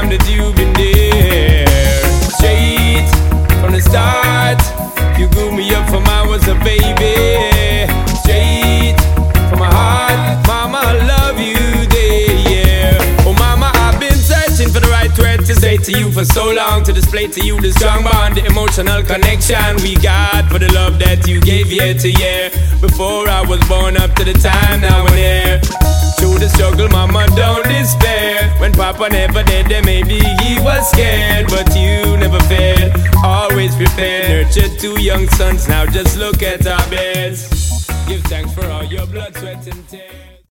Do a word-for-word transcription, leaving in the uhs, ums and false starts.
time that you've been there. Straight from the start, you grew me up from I was a baby. Straight from my heart, mama, I love you there, yeah. Oh mama, I've been searching for the right word to say to you for so long, to display to you the strong bond, the emotional connection we got for the love that you gave year to year. Before I was born up to the time now and here. Through the struggle, mama, don't despair. When papa never did, then maybe he was scared, but you never failed, always prepared. Nurtured two young sons, now just look at our beds. Give thanks for all your blood, sweat and tears.